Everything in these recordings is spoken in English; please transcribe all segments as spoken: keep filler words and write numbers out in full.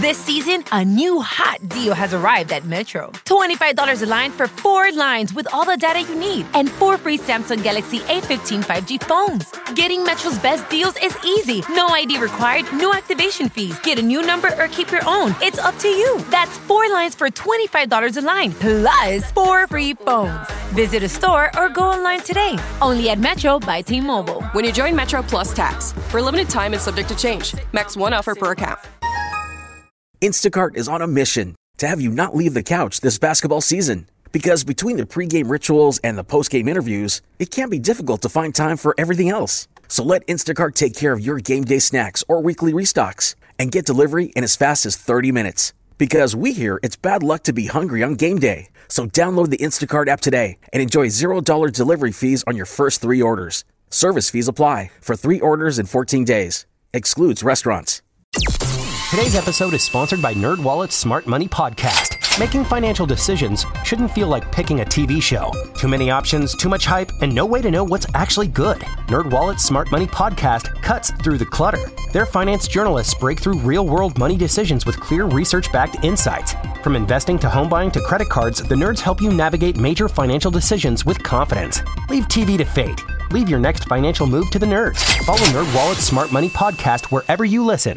This season, a new hot deal has arrived at Metro. twenty-five dollars a line for four lines with all the data you need and four free Samsung Galaxy A fifteen five G phones. Getting Metro's best deals is easy. No I D required, no activation fees. Get a new number or keep your own. It's up to you. That's four lines for twenty-five dollars a line, plus four free phones. Visit a store or go online today. Only at Metro by T-Mobile. When you join Metro Plus Tax. For a limited time and subject to change. Max one offer per account. Instacart is on a mission to have you not leave the couch this basketball season. Because between the pregame rituals and the postgame interviews, it can be difficult to find time for everything else. So let Instacart take care of your game day snacks or weekly restocks and get delivery in as fast as thirty minutes. Because we hear it's bad luck to be hungry on game day. So download the Instacart app today and enjoy zero dollars delivery fees on your first three orders. Service fees apply for three orders in fourteen days. Excludes restaurants. Today's episode is sponsored by NerdWallet's Smart Money Podcast. Making financial decisions shouldn't feel like picking a T V show. Too many options, too much hype, and no way to know what's actually good. NerdWallet's Smart Money Podcast cuts through the clutter. Their finance journalists break through real-world money decisions with clear research-backed insights. From investing to home buying to credit cards, the nerds help you navigate major financial decisions with confidence. Leave T V to fate. Leave your next financial move to the nerds. Follow NerdWallet's Smart Money Podcast wherever you listen.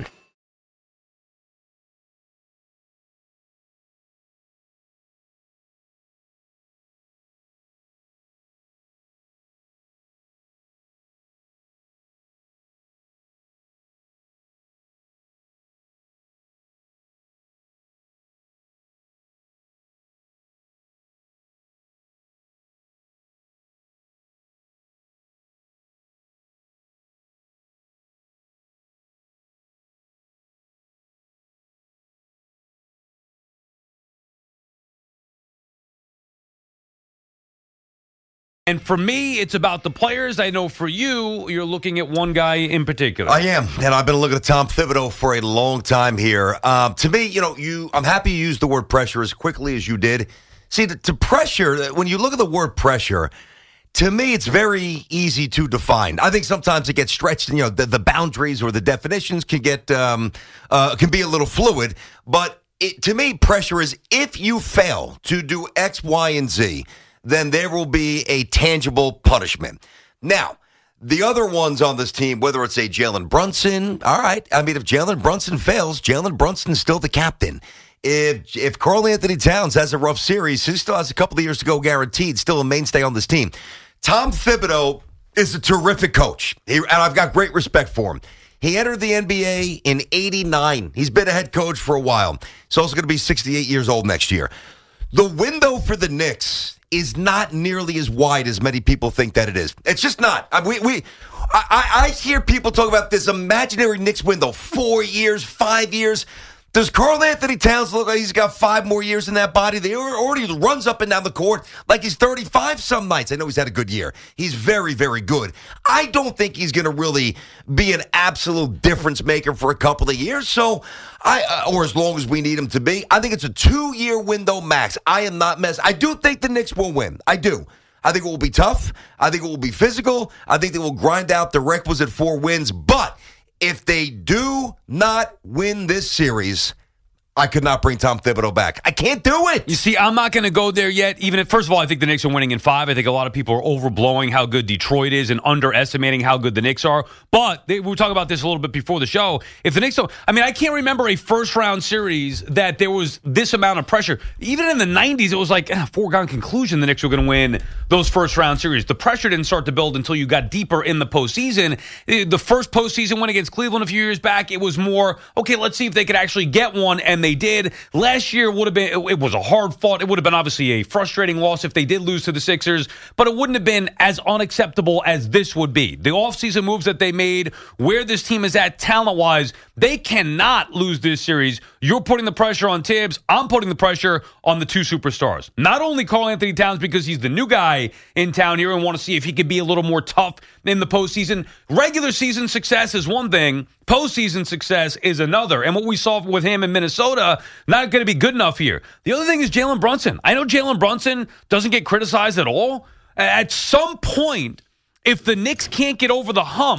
And for me, it's about the players. I know for you, you're looking at one guy in particular. I am, and I've been looking at Tom Thibodeau for a long time here. Um, to me, you know, you, I'm happy you used the word pressure as quickly as you did. See, to, to pressure, when you look at the word pressure, to me, it's very easy to define. I think sometimes it gets stretched, and you know, the, the boundaries or the definitions can get um, uh, can be a little fluid. But it, to me, pressure is if you fail to do X, Y, and Z, then there will be a tangible punishment. Now, the other ones on this team, whether it's a Jalen Brunson, all right. I mean, if Jalen Brunson fails, Jalen Brunson's still the captain. If if Karl Anthony Towns has a rough series, he still has a couple of years to go guaranteed, still a mainstay on this team. Tom Thibodeau is a terrific coach, he, and I've got great respect for him. He entered the N B A in eighty-nine. He's been a head coach for a while. He's also going to be sixty-eight years old next year. The window for the Knicks is not nearly as wide as many people think that it is. It's just not. I, we, we, I, I hear people talk about this imaginary Knicks window, four years, five years. Does Karl Anthony Towns look like he's got five more years in that body? They already runs up and down the court like he's thirty-five some nights. I know he's had a good year. He's very, very good. I don't think he's going to really be an absolute difference maker for a couple of years. So, I uh, or as long as we need him to be. I think it's a two-year window max. I am not messing. I do think the Knicks will win. I do. I think it will be tough. I think it will be physical. I think they will grind out the requisite four wins. But if they do not win this series, I could not bring Tom Thibodeau back. I can't do it. You see, I'm not going to go there yet. Even if, first of all, I think the Knicks are winning in five. I think a lot of people are overblowing how good Detroit is and underestimating how good the Knicks are. But they, we were talking about this a little bit before the show. If the Knicks don't, I mean, I can't remember a first-round series that there was this amount of pressure. Even in the nineties, it was like a foregone conclusion the Knicks were going to win those first-round series. The pressure didn't start to build until you got deeper in the postseason. The first postseason win against Cleveland a few years back, it was more, okay, let's see if they could actually get one, and they did. Last year would have been, it, it was a hard fought. It would have been obviously a frustrating loss if they did lose to the Sixers, but it wouldn't have been as unacceptable as this would be. The offseason moves that they made, where this team is at talent-wise, they cannot lose this series. You're putting the pressure on Tibbs. I'm putting the pressure on the two superstars. Not only Karl Anthony Towns because he's the new guy in town here and want to see if he could be a little more tough in the postseason. Regular season success is one thing. Postseason success is another. And what we saw with him in Minnesota, not going to be good enough here. The other thing is Jalen Brunson. I know Jalen Brunson doesn't get criticized at all. At some point, if the Knicks can't get over the hump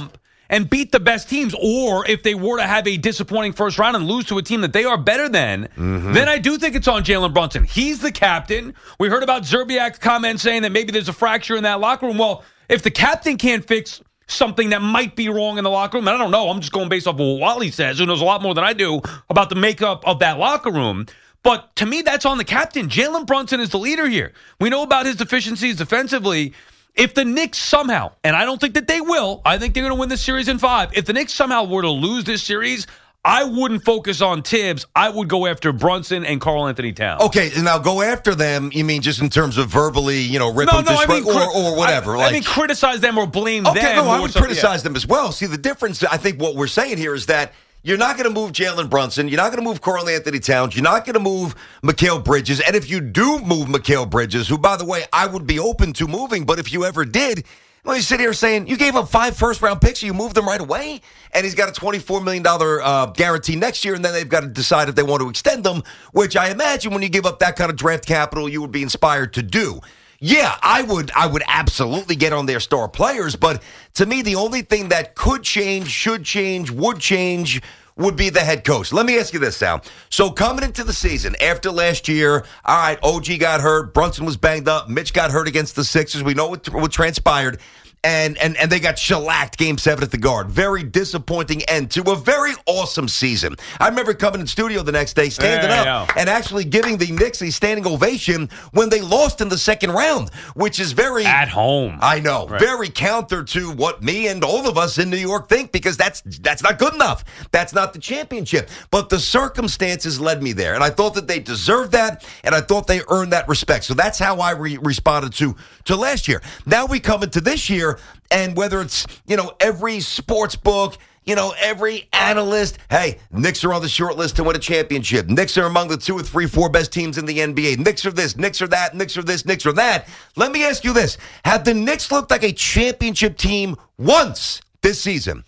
and beat the best teams, or if they were to have a disappointing first round and lose to a team that they are better than, mm-hmm. then I do think it's on Jalen Brunson. He's the captain. We heard about Zerbiak's comment saying that maybe there's a fracture in that locker room. Well, if the captain can't fix something that might be wrong in the locker room, and I don't know, I'm just going based off of what Wally says, who knows a lot more than I do about the makeup of that locker room. But to me, that's on the captain. Jalen Brunson is the leader here. We know about his deficiencies defensively. If the Knicks somehow, and I don't think that they will, I think they're going to win this series in five. If the Knicks somehow were to lose this series, I wouldn't focus on Tibbs. I would go after Brunson and Karl Anthony Towns. Okay, now go after them. You mean just in terms of verbally, you know, rip no, them no, to I mean, or, or whatever? I, like, I mean, criticize them or blame okay, them. Okay, no, I would so, criticize yeah. them as well. See, the difference, I think what we're saying here is that you're not going to move Jalen Brunson. You're not going to move Karl Anthony Towns. You're not going to move Mikal Bridges. And if you do move Mikal Bridges, who, by the way, I would be open to moving, but if you ever did, well, you sit here saying you gave up five first-round picks, you moved them right away, and he's got a twenty-four million dollars uh, guarantee next year, and then they've got to decide if they want to extend them, which I imagine when you give up that kind of draft capital, you would be inspired to do. Yeah, I would I would absolutely get on their star players, but to me, the only thing that could change, should change, would change would be the head coach. Let me ask you this, Sal. So coming into the season, after last year, all right, O G got hurt, Brunson was banged up, Mitch got hurt against the Sixers. We know what, what transpired. And, and and they got shellacked game seven at the Guard. Very disappointing end to a very awesome season. I remember coming in studio the next day, standing yeah, up, yeah. and actually giving the Knicks a standing ovation when they lost in the second round, which is very... At home. I know. Right. Very counter to what me and all of us in New York think, because that's that's not good enough. That's not the championship. But the circumstances led me there, and I thought that they deserved that, and I thought they earned that respect. So that's how I re- responded to, to last year. Now we come into this year, and whether it's, you know, every sports book, you know, every analyst, hey, Knicks are on the short list to win a championship. Knicks are among the two or three, four best teams in the N B A. Knicks are this, Knicks are that, Knicks are this, Knicks are that. Let me ask you this. Have the Knicks looked like a championship team once this season?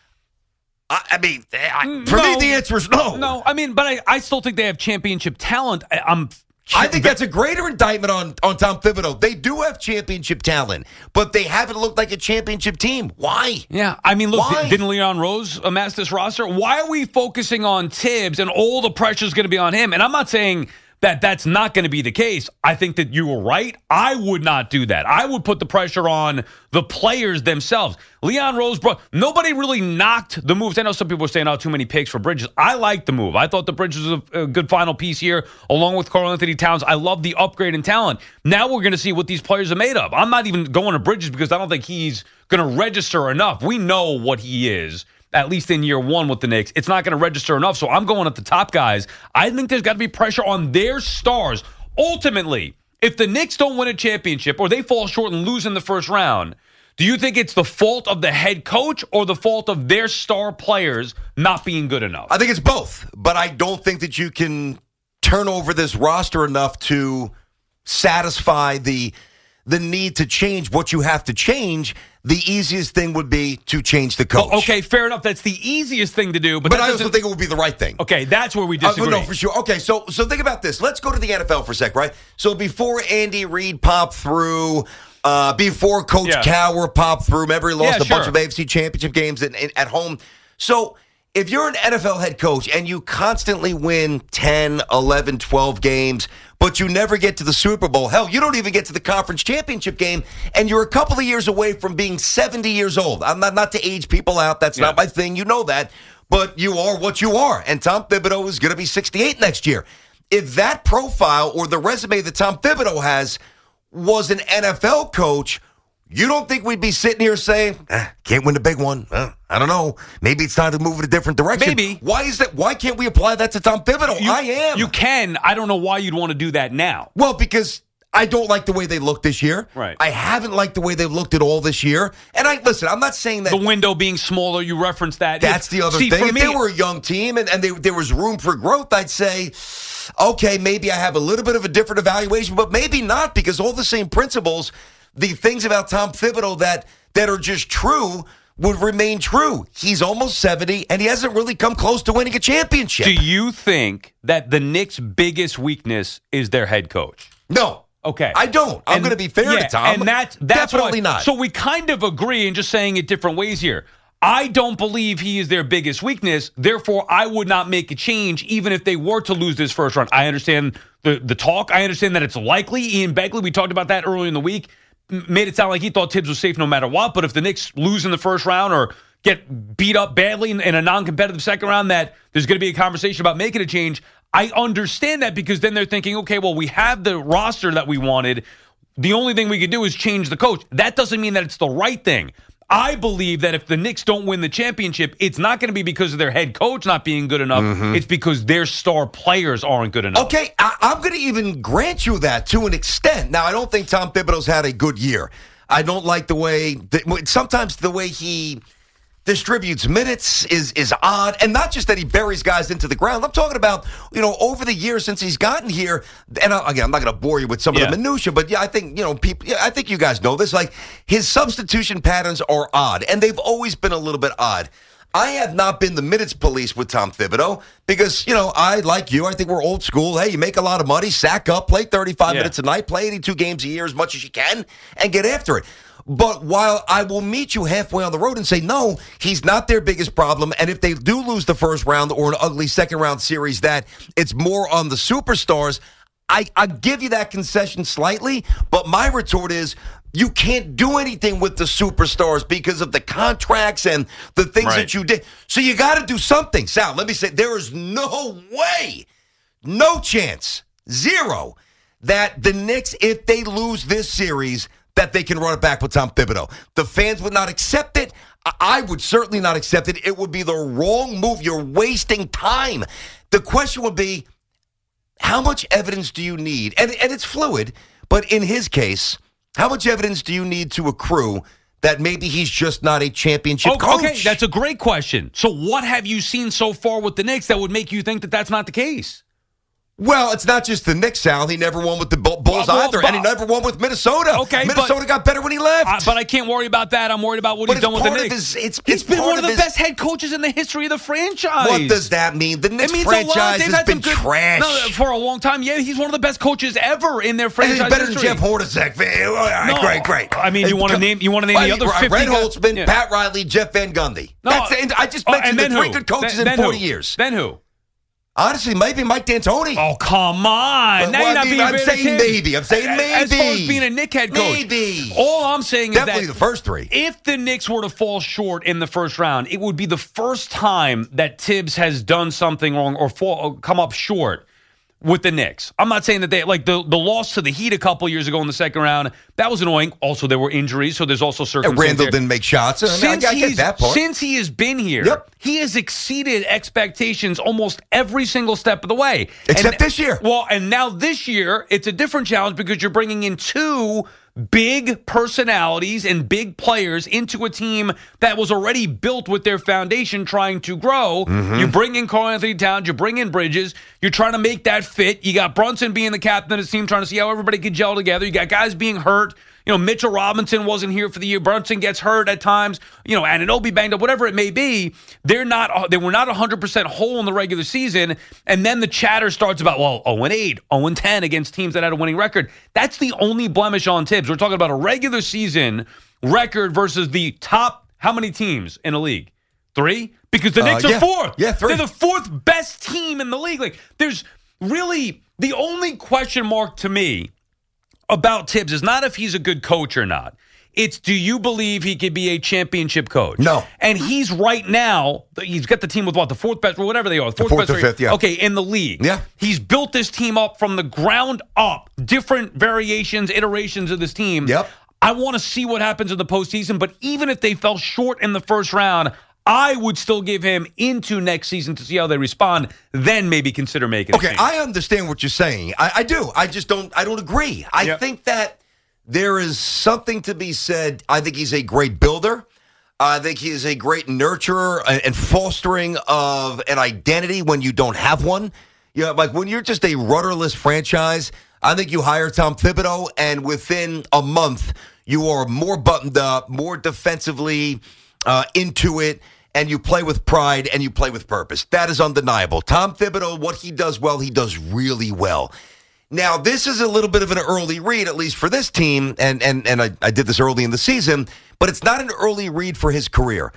I, I mean, I, for no, me, the answer is no. No, I mean, but I, I still think they have championship talent. I, I'm I think that's a greater indictment on, on Tom Thibodeau. They do have championship talent, but they haven't looked like a championship team. Why? Yeah, I mean, look, Why? didn't Leon Rose amass this roster? Why are we focusing on Tibbs and all the pressure is going to be on him? And I'm not saying that that's not going to be the case. I think that you were right. I would not do that. I would put the pressure on the players themselves. Leon Rose, bro, nobody really knocked the moves. I know some people are saying, oh, too many picks for Bridges. I like the move. I thought the Bridges was a, a good final piece here, along with Karl Anthony Towns. I love the upgrade in talent. Now we're going to see what these players are made of. I'm not even going to Bridges because I don't think he's going to register enough. We know what he is, at least in year one with the Knicks. It's not going to register enough, so I'm going at the top guys. I think there's got to be pressure on their stars. Ultimately, if the Knicks don't win a championship or they fall short and lose in the first round, do you think it's the fault of the head coach or the fault of their star players not being good enough? I think it's both, but I don't think that you can turn over this roster enough to satisfy the the need to change what you have to change. The easiest thing would be to change the coach. Well, okay, fair enough. That's the easiest thing to do. But, But that I also doesn't- think it would be the right thing. Okay, that's where we disagree. Uh, no, for sure. Okay, so so think about this. Let's go to the N F L for a sec, right? So before Andy Reid popped through, uh, before Coach Yeah. Cowher popped through, remember he lost Yeah, a bunch sure. of A F C championship games in, in, at home. So if you're an N F L head coach and you constantly win ten, eleven, twelve games, but you never get to the Super Bowl, hell, you don't even get to the conference championship game, and you're a couple of years away from being seventy years old. I'm not, not to age people out. That's Yeah. not my thing. You know that. But you are what you are. And Tom Thibodeau is going to be sixty-eight next year. If that profile or the resume that Tom Thibodeau has was an N F L coach, you don't think we'd be sitting here saying, eh, can't win the big one? Uh, I don't know. Maybe it's time to move in a different direction. Maybe. Why is that? Why can't we apply that to Tom Thibodeau? You- I am. You can. I don't know why you'd want to do that now. Well, because I don't like the way they look this year. Right. I haven't liked the way they've looked at all this year. And I listen, I'm not saying that The window being smaller, you referenced that. that's If- the other see, thing. For If me, they were a young team and, and they, there was room for growth, I'd say, okay, maybe I have a little bit of a different evaluation, but maybe not, because all the same principles, the things about Tom Thibodeau that that are just true would remain true. He's almost seventy, and he hasn't really come close to winning a championship. do you think that the Knicks' biggest weakness is their head coach? No. Okay. I don't. I'm And- going to be fair yeah, to Tom. And that's, that's Definitely why- not. So we kind of agree and just saying it different ways here. I don't believe he is their biggest weakness. Therefore, I would not make a change even if they were to lose this first round. I understand the, the talk. I understand that it's likely. Ian Begley, we talked about that earlier in the week, made it sound like he thought Tibbs was safe no matter what. But if the Knicks lose in the first round or get beat up badly in, in a non-competitive second round, that there's going to be a conversation about making a change. I understand that because then they're thinking, okay, well, we have the roster that we wanted. The only thing we could do is change the coach. That doesn't mean that it's the right thing. I believe that if the Knicks don't win the championship, it's not going to be because of their head coach not being good enough. Mm-hmm. It's because their star players aren't good enough. Okay, I- I'm going to even grant you that to an extent. Now, I don't think Tom Thibodeau's had a good year. I don't like the way that, sometimes the way he distributes minutes is is odd, and not just that he buries guys into the ground. I'm talking about, you know, over the years since he's gotten here, and I, again, I'm not going to bore you with some yeah. of the minutia, but yeah, I think, you know, people, yeah, I think you guys know this. Like, his substitution patterns are odd, and they've always been a little bit odd. I have not been the minutes police with Tom Thibodeau because, you know, I, like you, I think we're old school. Hey, you make a lot of money, sack up, play thirty-five yeah. minutes a night, play eighty-two games a year as much as you can, and get after it. But while I will meet you halfway on the road and say, no, he's not their biggest problem, and if they do lose the first round or an ugly second-round series, that it's more on the superstars, I, I give you that concession slightly, but my retort is, you can't do anything with the superstars because of the contracts and the things right. that you did. So you got to do something. Sal, let me say, there is no way, no chance, zero, that the Knicks, if they lose this series, that they can run it back with Tom Thibodeau. The fans would not accept it. I would certainly not accept it. It would be the wrong move. You're wasting time. The question would be, how much evidence do you need? And, and it's fluid, but in his case, how much evidence do you need to accrue that maybe he's just not a championship okay, coach? Okay, that's a great question. So what have you seen so far with the Knicks that would make you think that that's not the case? Well, it's not just the Knicks, Sal. He never won with the Bulls well, well, either, but, and he never won with Minnesota. Okay, Minnesota but, got better when he left. Uh, but I can't worry about that. I'm worried about what but he's done with the Knicks. His, it's, it's, it's been one of the his, best head coaches in the history of the franchise. What does that mean? The Knicks franchise has been good, trash. No, for a long time. Yeah, he's one of the best coaches ever in their franchise and he's better history. than Jeff Hornacek. All right, no, great, great. I mean, you want to name you want to name well, the other right, fifty Red guys? Holtzman, yeah. Pat Riley, Jeff Van Gundy. No, That's, and I just mentioned uh, the three who? good coaches then, in then forty who? years. Then who? Honestly, maybe Mike D'Antoni. Oh, come on. But, now well, you're not I mean, being I'm saying kid. maybe. I'm saying maybe. As far as being a Knick head coach. Maybe. All I'm saying is Definitely that the first three. If the Knicks were to fall short in the first round, it would be the first time that Tibbs has done something wrong or fall, come up short with the Knicks. I'm not saying that they, like the, the loss to the Heat a couple years ago in the second round, that was annoying. Also, there were injuries, so there's also circumstances. And Randall didn't make shots. I, mean, since, I, I get that part. Since he has been here, yep. he has exceeded expectations almost every single step of the way. Except and, this year. Well, and now this year, it's a different challenge because you're bringing in two big personalities and big players into a team that was already built with their foundation trying to grow. Mm-hmm. You bring in Karl-Anthony Towns, you bring in Bridges, you're trying to make that fit. You got Brunson being the captain of the team, trying to see how everybody could gel together. You got guys being hurt. You know, Mitchell Robinson wasn't here for the year. Brunson gets hurt at times. You know, Anunoby banged up, whatever it may be. They're not. They were not one hundred percent whole in the regular season. And then the chatter starts about, well, oh and eight, oh and ten against teams that had a winning record. That's the only blemish on Tibbs. We're talking about a regular season record versus the top, how many teams in the league? Three? Because the Knicks uh, yeah. are fourth. Yeah, three. They're the fourth best team in the league. Like, there's really the only question mark to me about Tibbs is not if he's a good coach or not. It's, do you believe he could be a championship coach? No. And he's right now, he's got the team with what, the fourth best, or whatever they are. The fourth, fourth best or fifth, yeah. Okay, in the league. Yeah. He's built this team up from the ground up, different variations, iterations of this team. Yep. I want to see what happens in the postseason, but even if they fell short in the first round, I would still give him into next season to see how they respond, then maybe consider making Okay, a change. I understand what you're saying. I, I do. I just don't I don't agree. I Yep. think that there is something to be said. I think he's a great builder. I think he is a great nurturer and fostering of an identity when you don't have one. You know, like when you're just a rudderless franchise, I think you hire Tom Thibodeau, and within a month, you are more buttoned up, more defensively uh, into it, and you play with pride and you play with purpose. That is undeniable. Tom Thibodeau, what he does well, he does really well. Now, this is a little bit of an early read, at least for this team, and and and I, I did this early in the season, but it's not an early read for his career.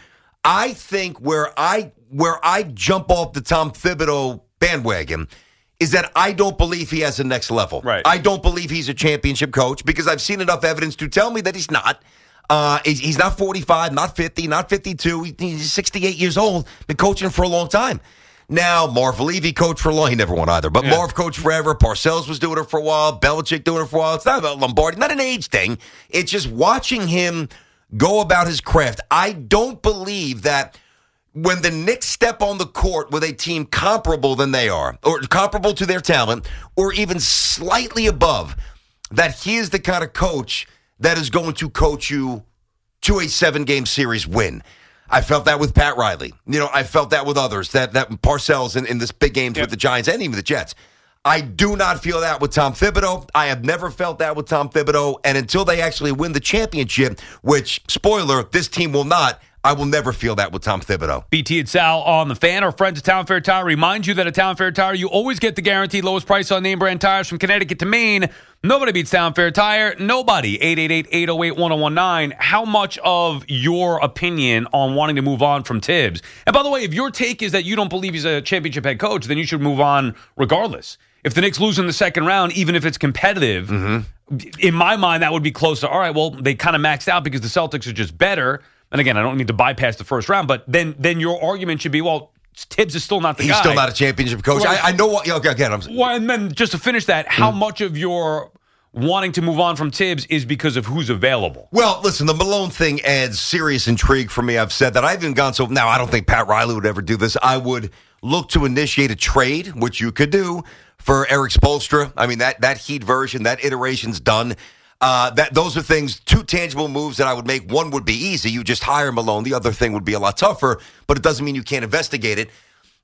I think where I where I jump off the Tom Thibodeau bandwagon is that I don't believe he has a next level. Right. I don't believe he's a championship coach because I've seen enough evidence to tell me that he's not. Uh, he's, he's not forty-five, not fifty, not fifty-two. He, he's sixty-eight years old, been coaching for a long time. Now, Marv Levy coached for a long, he never won either, but yeah. Marv coached forever. Parcells was doing it for a while. Belichick doing it for a while. It's not about Lombardi, not an age thing. It's just watching him go about his craft. I don't believe that when the Knicks step on the court with a team comparable than they are, or comparable to their talent, or even slightly above, that he is the kind of coach that is going to coach you to a seven-game series win. I felt that with Pat Riley. You know, I felt that with others, that that Parcells in, in this big games yep. with the Giants and even the Jets. I do not feel that with Tom Thibodeau. I have never felt that with Tom Thibodeau. And until they actually win the championship, which, spoiler, this team will not, I will never feel that with Tom Thibodeau. B T and Sal on the Fan. Our friends at Town Fair Tire remind you that at Town Fair Tire, you always get the guaranteed lowest price on name brand tires from Connecticut to Maine. Nobody beats Town Fair Tire. Nobody. eight eight eight, eight oh eight, one oh one nine. How much of your opinion on wanting to move on from Tibbs? And by the way, if your take is that you don't believe he's a championship head coach, then you should move on regardless. If the Knicks lose in the second round, even if it's competitive, mm-hmm. in my mind, that would be close to, all right, well, they kind of maxed out because the Celtics are just better. And again, I don't need to bypass the first round, but then then your argument should be, well, Tibbs is still not the He's guy. He's still not a championship coach. Right. I, I know what. Okay, again, I'm. Well, and then just to finish that, how mm. much of your wanting to move on from Tibbs is because of who's available? Well, listen, the Malone thing adds serious intrigue for me. I've said that. I've even gone so now. I don't think Pat Riley would ever do this. I would look to initiate a trade, which you could do for Eric Spoelstra. I mean, that that Heat version, that iteration's done. Uh, that those are things, two tangible moves that I would make. One would be easy. You just hire Malone. The other thing would be a lot tougher, but it doesn't mean you can't investigate it.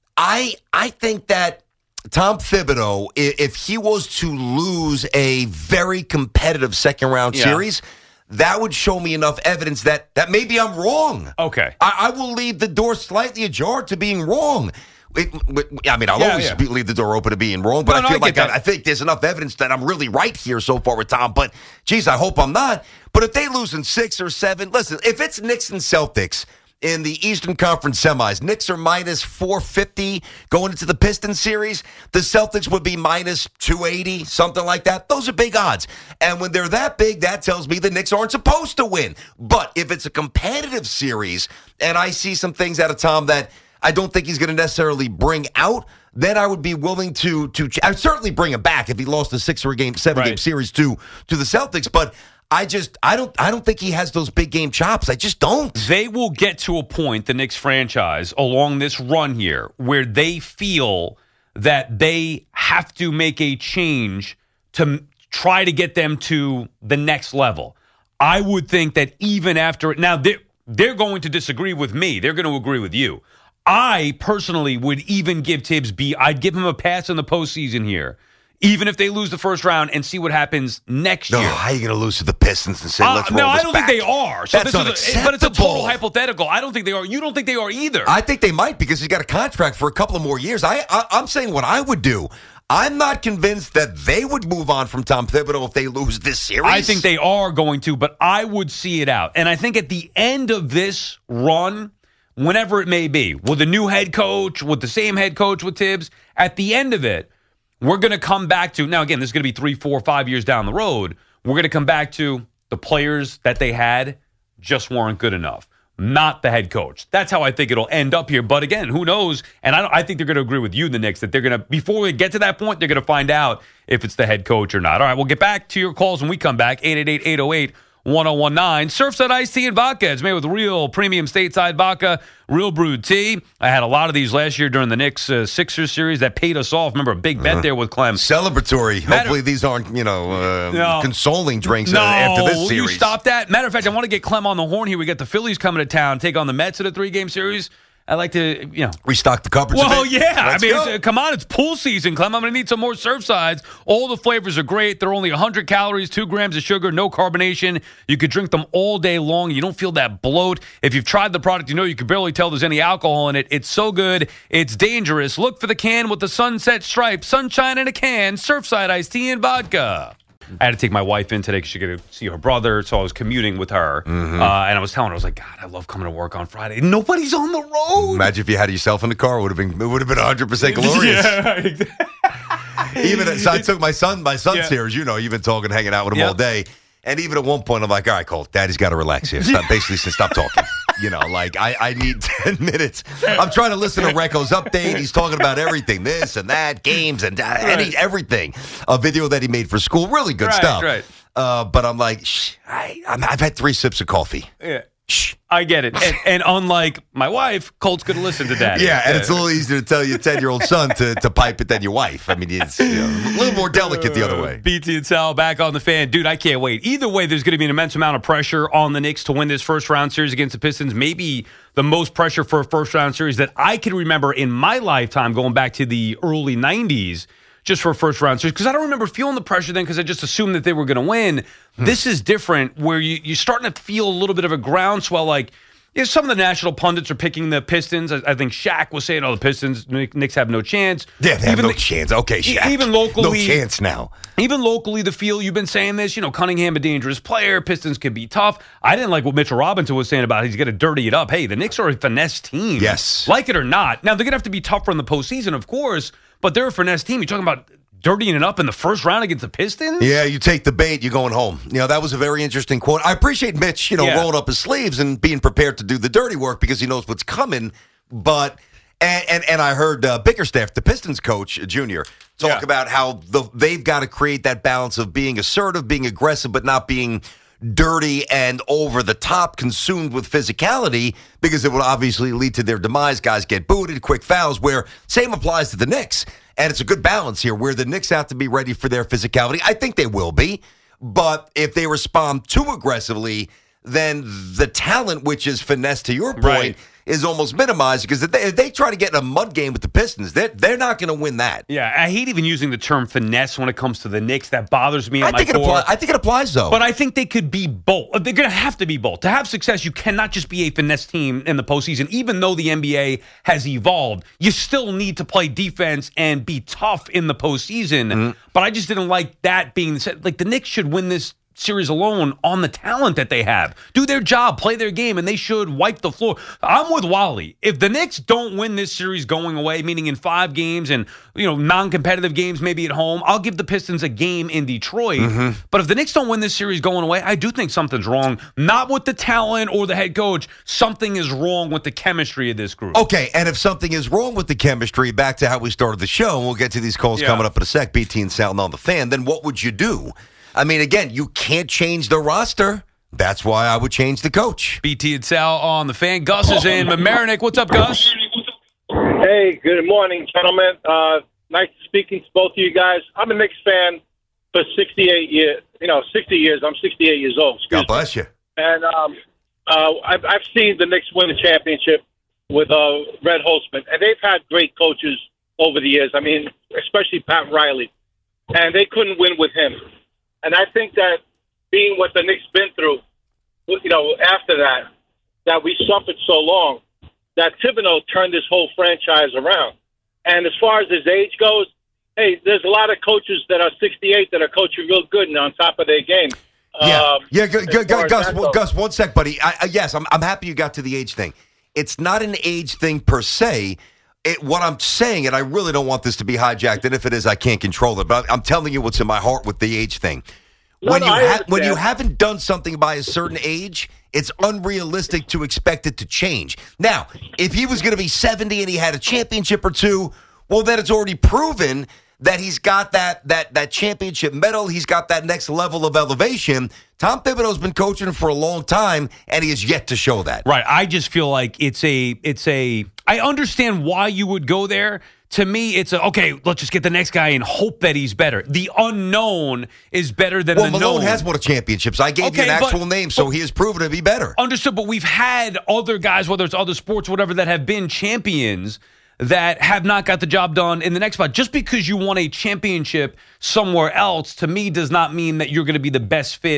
I I think that Tom Thibodeau, if he was to lose a very competitive second round yeah. series, that would show me enough evidence that, that maybe I'm wrong. Okay. I, I will leave the door slightly ajar to being wrong. It, I mean, I'll yeah, always yeah. leave the door open to being wrong, but no, I feel no, I like I, I think there's enough evidence that I'm really right here so far with Tom. But, geez, I hope I'm not. But if they lose in six or seven, listen, if it's Knicks and Celtics in the Eastern Conference semis, Knicks are minus four fifty going into the Pistons series. The Celtics would be minus two eighty, something like that. Those are big odds. And when they're that big, that tells me the Knicks aren't supposed to win. But if it's a competitive series and I see some things out of Tom that I don't think he's going to necessarily bring out, then I would be willing to to. I'd certainly bring him back if he lost a six or a game, seven right. game series to to the Celtics. But I just I don't I don't think he has those big game chops. I just don't. They will get to a point, the Knicks franchise, along this run here, where they feel that they have to make a change to try to get them to the next level. I would think that even after now they're they're going to disagree with me. They're going to agree with you. I personally would even give Tibbs B. I'd give him a pass in the postseason here, even if they lose the first round, and see what happens next no, year. How are you going to lose to the Pistons and say, let's uh, roll No, this I don't back? think they are. So That's this unacceptable. Is a, but it's a total hypothetical. I don't think they are. You don't think they are either. I think they might because he's got a contract for a couple of more years. I, I I'm saying what I would do. I'm not convinced that they would move on from Tom Thibodeau if they lose this series. I think they are going to, but I would see it out. And I think at the end of this run, whenever it may be, with a new head coach, with the same head coach with Tibbs, at the end of it, we're going to come back to, now again, this is going to be three, four, five years down the road, we're going to come back to the players that they had just weren't good enough, not the head coach. That's how I think it'll end up here. But again, who knows? And I, don't, I think they're going to agree with you, the Knicks, that they're going to, before we get to that point, they're going to find out if it's the head coach or not. All right, we'll get back to your calls when we come back, eight eight eight, eight oh eight, one oh one nine. Surfside Iced Tea and Vodka. It's made with real premium stateside vodka, real brewed tea. I had a lot of these last year during the Knicks uh, Sixers series that paid us off. Remember a big bet uh, there with Clem. Celebratory. Matter, Hopefully these aren't, you know, uh, no, consoling drinks no, after this series. You stop that. Matter of fact, I want to get Clem on the horn here. We got the Phillies coming to town, take on the Mets in a three-game series. I like to, you know. Restock the cupboards Well, a bit. yeah. Let's I mean, go. it's, come on. It's pool season, Clem. I'm going to need some more Surfsides. All the flavors are great. They're only one hundred calories, two grams of sugar, no carbonation. You could drink them all day long. You don't feel that bloat. If you've tried the product, you know you can barely tell there's any alcohol in it. It's so good. It's dangerous. Look for the can with the sunset stripe. Sunshine in a can. Surfside Iced Tea and Vodka. I had to take my wife in today because she got to see her brother, so I was commuting with her. Mm-hmm. Uh, and I was telling her, I was like, God, I love coming to work on Friday. Nobody's on the road. Imagine if you had yourself in the car. It would have been, it would have been one hundred percent glorious. Yeah. Even so I took my son, my son's Yeah. here, as you know, you've been talking, hanging out with him Yep. all day. And even at one point, I'm like, all right, Cole, Daddy's got to relax here. Stop, basically, said, stop talking. You know, like, I, I need ten minutes. I'm trying to listen to Recco's update. He's talking about everything, this and that, games and uh, any, everything. A video that he made for school. Really good Right, stuff. right. Uh, but I'm like, shh, I, I'm, I've had three sips of coffee. Yeah. Shh. I get it. And, and unlike my wife, Colt's going to listen to Daddy. Yeah, and it's a little easier to tell your ten-year-old son to, to pipe it than your wife. I mean, it's you know, a little more delicate the other way. B T and Sal back on the Fan. Dude, I can't wait. Either way, there's going to be an immense amount of pressure on the Knicks to win this first-round series against the Pistons. Maybe the most pressure for a first-round series that I can remember in my lifetime, going back to the early nineties, just for a first-round series. Because I don't remember feeling the pressure then because I just assumed that they were going to win. Hmm. This is different where you, you're starting to feel a little bit of a groundswell. Like, yeah, some of the national pundits are picking the Pistons. I, I think Shaq was saying, oh, the Pistons, Knicks have no chance. Yeah, they have even no the, chance. Okay, Shaq. Even locally. No chance now. Even locally, the feel, you've been saying this, you know, Cunningham, a dangerous player. Pistons can be tough. I didn't like what Mitchell Robinson was saying about he's going to dirty it up. Hey, the Knicks are a finesse team. Yes. Like it or not. Now, they're going to have to be tougher in the postseason, of course, but they're a finesse team. You're talking about dirtying it up in the first round against the Pistons? Yeah, you take the bait, you're going home. You know, that was a very interesting quote. I appreciate Mitch, you know, Yeah. rolling up his sleeves and being prepared to do the dirty work because he knows what's coming. But, and and, and I heard uh, Bickerstaff, the Pistons coach, Junior, talk Yeah. about how the, they've got to create that balance of being assertive, being aggressive, but not being dirty and over the top, consumed with physicality, because it would obviously lead to their demise. Guys get booted, quick fouls, where same applies to the Knicks. And it's a good balance here where the Knicks have to be ready for their physicality. I think they will be. But if they respond too aggressively, then the talent, which is finesse to your point, Right. is almost minimized. Because if they, if they try to get in a mud game with the Pistons, they're, they're not going to win that. Yeah, I hate even using the term finesse when it comes to the Knicks. That bothers me at I my think, it core. apply, I think it applies, though. But I think they could be both. They're going to have to be both. To have success, you cannot just be a finesse team in the postseason. Even though the N B A has evolved, you still need to play defense and be tough in the postseason. Mm-hmm. But I just didn't like that being said. Like, the Knicks should win this series alone on the talent that they have. Do their job, play their game, and they should wipe the floor. I'm with Wally. If the Knicks don't win this series going away, meaning in five games and, you know, non-competitive games maybe at home, I'll give the Pistons a game in Detroit. Mm-hmm. But if the Knicks don't win this series going away, I do think something's wrong. Not with the talent or the head coach. Something is wrong with the chemistry of this group. Okay, and if something is wrong with the chemistry, back to how we started the show, and we'll get to these calls Yeah. coming up in a sec, B T and Sound on the Fan, then what would you do? I mean, again, you can't change the roster. That's why I would change the coach. B T and Sal on the Fan. Gus is in. Mamaroneck, what's up, Gus? Hey, good morning, gentlemen. Uh, nice speaking to both of you guys. I'm a Knicks fan for sixty-eight years. You know, sixty years. I'm sixty-eight years old. Excuse God bless you. me. And um, uh, I've, I've seen the Knicks win a championship with uh, Red Holzman, and they've had great coaches over the years. I mean, especially Pat Riley, and they couldn't win with him. And I think that being what the Knicks been through, you know, after that, that we suffered so long, that Thibodeau turned this whole franchise around. And as far as his age goes, hey, there's a lot of coaches that are sixty-eight that are coaching real good and on top of their game. Yeah, Um, yeah, Gu- as Gu- far as Gus, that goes. Gus, one sec, buddy. I, I, yes, I'm, I'm happy you got to the age thing. It's not an age thing per se. It, what I'm saying, and I really don't want this to be hijacked, and if it is, I can't control it, but I'm telling you what's in my heart with the age thing. No, When no, you I ha- when you understand. haven't done something by a certain age, it's unrealistic to expect it to change. Now, if he was going to be seventy and he had a championship or two, well, then it's already proven that he's got that that that championship medal. He's got that next level of elevation. Tom Thibodeau's been coaching for a long time, and he has yet to show that. Right. I just feel like it's a, it's a, I understand why you would go there. To me, it's a, okay, let's just get the next guy and hope that he's better. The unknown is better than Well, the Malone known. has won championships. I gave Okay, you an but- actual name, so but- he has proven to be better. Understood, but we've had other guys, whether it's other sports, whatever, that have been champions that have not got the job done in the next spot. Just because you won a championship somewhere else, to me, does not mean that you're going to be the best fit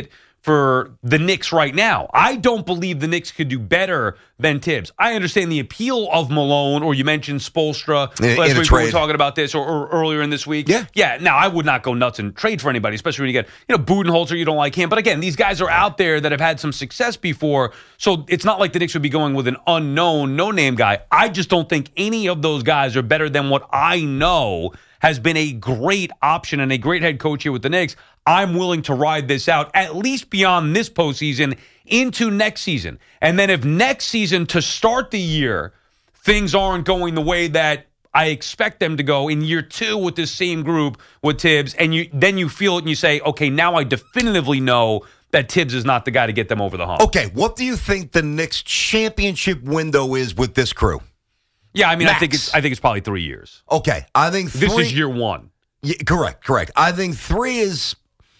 for the Knicks right now. I don't believe the Knicks could do better than Tibbs. I understand the appeal of Malone, or you mentioned Spoelstra in, last in week when we were talking about this, or, or earlier in this week. Yeah. Yeah, now I would not go nuts and trade for anybody, especially when you get, you know, Budenholzer, you don't like him. But again, these guys are out there that have had some success before, so it's not like the Knicks would be going with an unknown, no-name guy. I just don't think any of those guys are better than what I know has been a great option and a great head coach here with the Knicks. I'm willing to ride this out, at least beyond this postseason, into next season. And then if next season, to start the year, things aren't going the way that I expect them to go in year two with this same group with Tibbs, and you then you feel it and you say, okay, now I definitively know that Tibbs is not the guy to get them over the hump. Okay, what do you think the Knicks championship window is with this crew? Yeah, I mean, Max. I think it's I think it's probably three years. Okay, I think three, This is year one. Yeah, correct, correct. I think three is,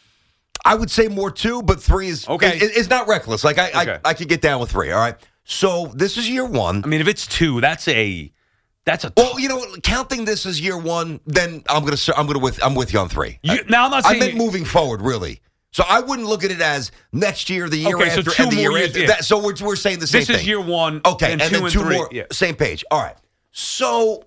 I would say more two, but three is Okay. Is, is not reckless. Like I, Okay. I, I could get down with three. All right. So this is year one. I mean, if it's two, that's a that's a. Well, you know, what, counting this as year one, then I'm gonna I'm gonna with I'm with you on three. You, now I'm not I saying meant moving forward, really. So I wouldn't look at it as next year, the year Okay, so after, two and the more year years, after. yeah. That, so we're we're saying the same this thing. is year one. Okay, and, and, two then and two three. more, Yeah. same page. All right. So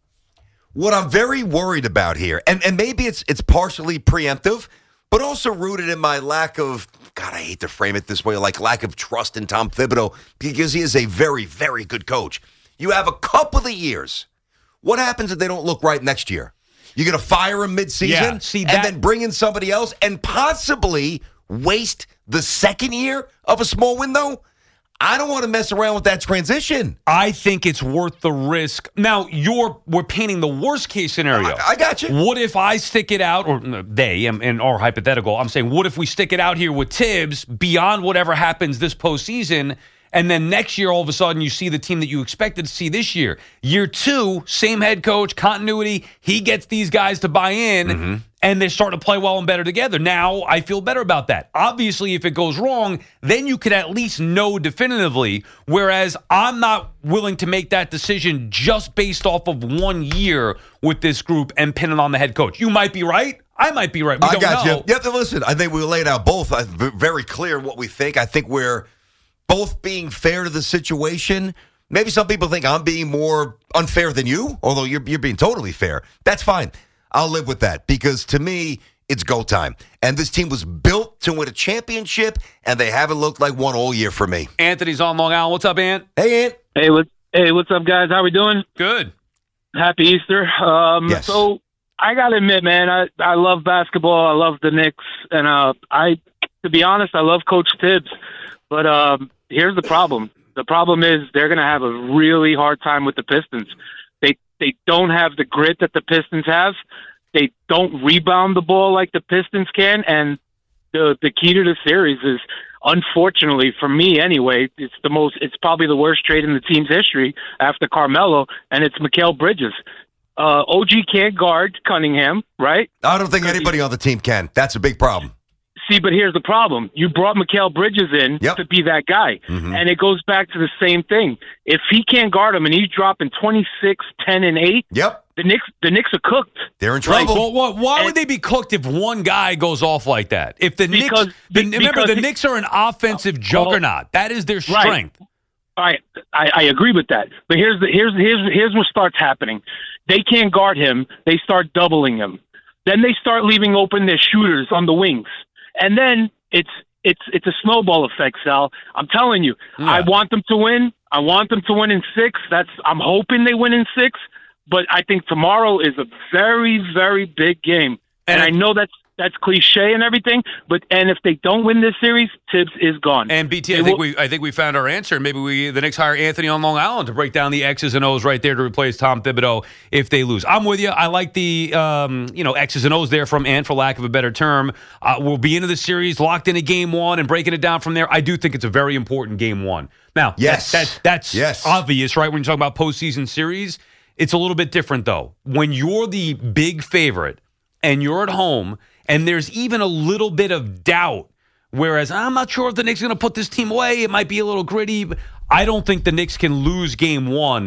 what I'm very worried about here, and, and maybe it's it's partially preemptive, but also rooted in my lack of, God, I hate to frame it this way, like lack of trust in Tom Thibodeau, because he is a very, very good coach. You have a couple of years. What happens if they don't look right next year? You're going to fire him midseason Yeah, see, that- and then bring in somebody else and possibly waste the second year of a small window? I don't want to mess around with that transition. I think it's worth the risk. Now, you're we're painting the worst case scenario. I, I got you. What if I stick it out, or no, they, and, and are hypothetical, I'm saying, what if we stick it out here with Tibbs beyond whatever happens this postseason, and then next year, all of a sudden, you see the team that you expected to see this year. Year two, same head coach, continuity, he gets these guys to buy in, Mm-hmm. and they're starting to play well and better together. Now, I feel better about that. Obviously, if it goes wrong, then you could at least know definitively, whereas I'm not willing to make that decision just based off of one year with this group and pin it on the head coach. You might be right. I might be right. We I don't got know. you. Yeah, listen, I think we laid out both uh, v- very clear what we think. I think we're both being fair to the situation. Maybe some people think I'm being more unfair than you, although you're, you're being totally fair. That's fine. I'll live with that because to me, it's go time. And this team was built to win a championship, and they haven't looked like one all year for me. Anthony's on Long Island. What's up, Ant? Hey, Ant. Hey, what, hey, what's up, guys? How we doing? Good. Happy Easter. Um, Yes. So I got to admit, man, I, I love basketball. I love the Knicks. And uh, I, to be honest, I love Coach Tibbs. But um, here's the problem. The problem is they're going to have a really hard time with the Pistons. They they don't have the grit that the Pistons have. They don't rebound the ball like the Pistons can. And the the key to the series is, unfortunately, for me anyway, it's the most. It's probably the worst trade in the team's history after Carmelo, and it's Mikal Bridges. Uh, O G can't guard Cunningham, right? I don't think anybody on the team can. That's a big problem. See, but here's the problem. You brought Mikal Bridges in Yep. to be that guy. Mhm. And it goes back to the same thing. If he can't guard him and he's dropping twenty-six, ten, and eight, Yep. the Knicks the Knicks are cooked. They're in Right. trouble. Well, why, why would And- they be cooked if one guy goes off like that? If the Because- Knicks, the, be- remember because the he- Knicks are an offensive juggernaut. That is their Right. strength. All right, I, I agree with that. But here's the here's here's here's what starts happening. They can't guard him. They start doubling him. Then they start leaving open their shooters on the wings, and then it's it's it's a snowball effect, Sal. I'm telling you, Yeah. I want them to win. I want them to win in six. That's I'm hoping they win in six. But I think tomorrow is a very very big game, and, And I know that's that's cliche and everything. But and if they don't win this series, Tibbs is gone. And B T, I They think will- we I think we found our answer. Maybe we the Knicks hire Anthony on Long Island to break down the X's and O's right there to replace Tom Thibodeau if they lose. I'm with you. I like the um, you know X's and O's there from Ant, for lack of a better term. Uh, we'll be into the series locked into game one and breaking it down from there. I do think it's a very important game one. Now, Yes. that, that, that's Yes. obvious, right? When you're talking about postseason series, it's a little bit different though. When you're the big favorite and you're at home, and there's even a little bit of doubt, whereas I'm not sure if the Knicks are going to put this team away. It might be a little gritty. But I don't think the Knicks can lose game one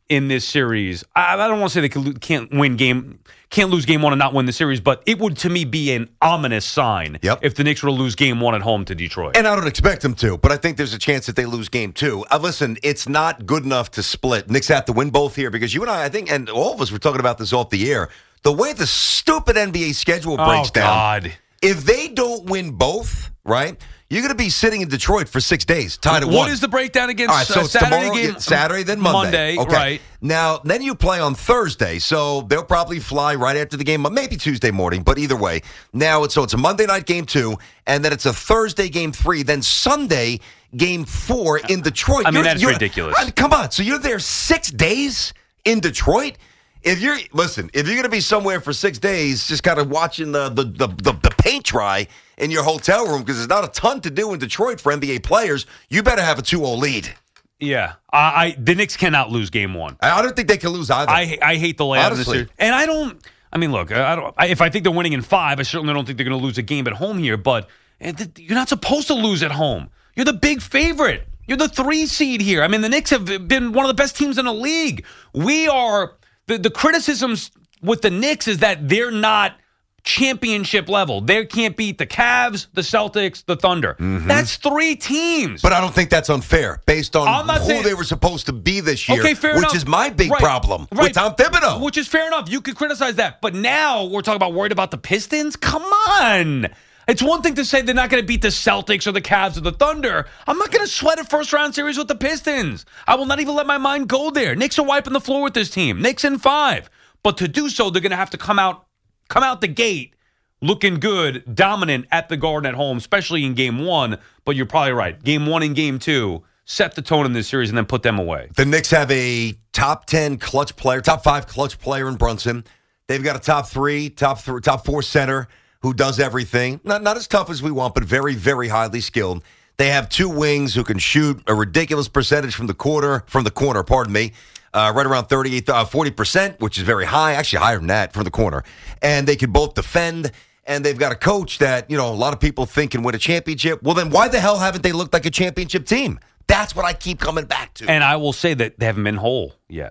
in this series, I, I don't want to say they can, can't win game, can't lose game one and not win the series, but it would to me be an ominous sign yep. if the Knicks were to lose game one at home to Detroit. And I don't expect them to, but I think there's a chance that they lose game two. Uh, listen, it's not good enough to split. Knicks have to win both here because you and I, I think, and all of us were talking about this off the air. The way the stupid N B A schedule breaks oh, down, God. if they don't win both, right? You're going to be sitting in Detroit for six days, tied at what one. What is the breakdown against All right, so uh, it's Saturday tomorrow, game? Saturday, then Monday. Monday, okay. right. Now, then you play on Thursday, so they'll probably fly right after the game, maybe Tuesday morning, but either way. Now, it's so it's a Monday night game two, and then it's a Thursday game three, then Sunday game four in Detroit. I mean, you're, that's you're, ridiculous. I mean, come on, so you're there six days in Detroit? If you're listen, if you're going to be somewhere for six days, just kind of watching the the, the the the paint dry in your hotel room because there's not a ton to do in Detroit for N B A players, you better have a two oh lead. Yeah, I, I the Knicks cannot lose game one. I don't think they can lose either. I I hate the layout of this Honestly. series, and I don't. I mean, look, I don't. I, if I think they're winning in five, I certainly don't think they're going to lose a game at home here. But you're not supposed to lose at home. You're the big favorite. You're the three seed here. I mean, the Knicks have been one of the best teams in the league. We are. The, the criticisms with the Knicks is that they're not championship level. They can't beat the Cavs, the Celtics, the Thunder. Mm-hmm. That's three teams. But I don't think that's unfair based on who saying, they were supposed to be this year, okay, fair which enough. is my big right, problem right. with Tom Thibodeau. Which is fair enough. You could criticize that. But now we're talking about worried about the Pistons? Come on. It's one thing to say they're not going to beat the Celtics or the Cavs or the Thunder. I'm not going to sweat a first-round series with the Pistons. I will not even let my mind go there. Knicks are wiping the floor with this team. Knicks in five. But to do so, they're going to have to come out, come out the gate looking good, dominant at the Garden at home, especially in game one. But you're probably right. Game one and game two set the tone in this series and then put them away. The Knicks have a top ten clutch player, top five clutch player in Brunson. They've got a top three, top three, top four center who does everything. Not not as tough as we want, but very, very highly skilled. They have two wings who can shoot a ridiculous percentage from the corner, from the corner, pardon me, uh, right around thirty-eight, uh, forty percent, which is very high, actually higher than that from the corner. And they can both defend, and they've got a coach that, you know, a lot of people think can win a championship. Well, then why the hell haven't they looked like a championship team? That's what I keep coming back to. And I will say that they haven't been whole yet.